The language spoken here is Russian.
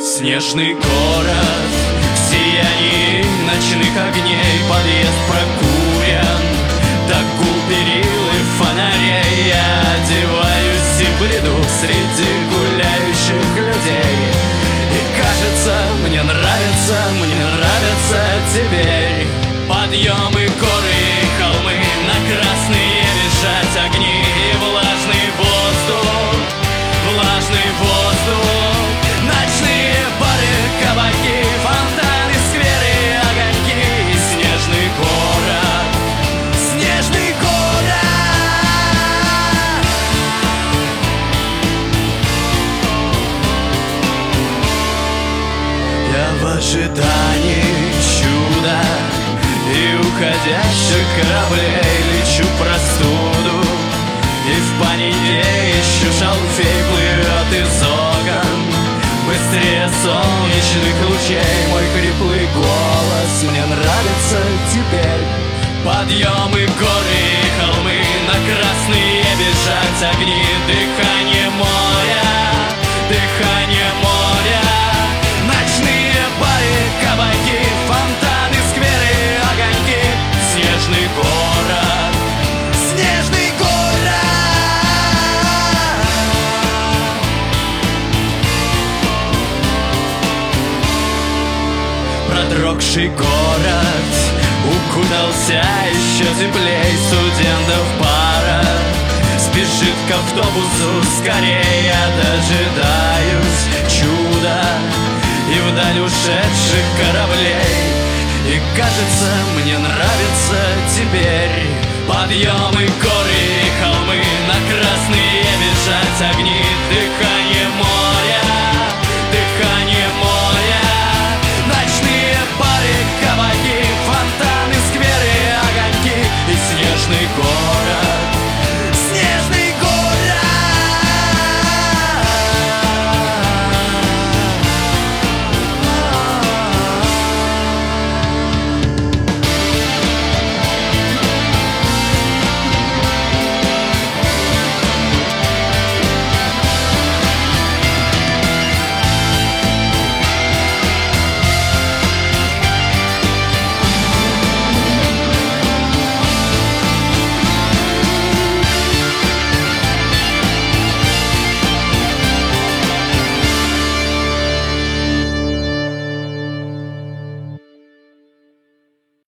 Снежный город в сиянии ночных огней, подъезд прокурен, так гул перил и фонарей. Я одеваюсь и бреду среди гуляющих людей, и кажется, мне нравится теперь подъемы, горы и холмы, на красные бежать огни и влажный воздух, ночные бары, кабаки, фонтаны, скверы, огоньки и снежный город, снежный город. Я в ожидании чуда и уходящих кораблей лечу простуду, и в панике ищу шалфей, плывет из окон быстрее солнечных лучей. Мой хриплый голос мне нравится теперь. Подъемы, горы и холмы, на красные бежать огни, дыхание моря, ночные бары, кабаки, фонтаны, скверы, огоньки, снежный город, снежный город. Продрогший город укутался еще теплей, студентов пара спешит к автобусу скорее. Я дожидаюсь чуда и вдаль ушедших кораблей, и кажется, мне нравится теперь подъемы, горы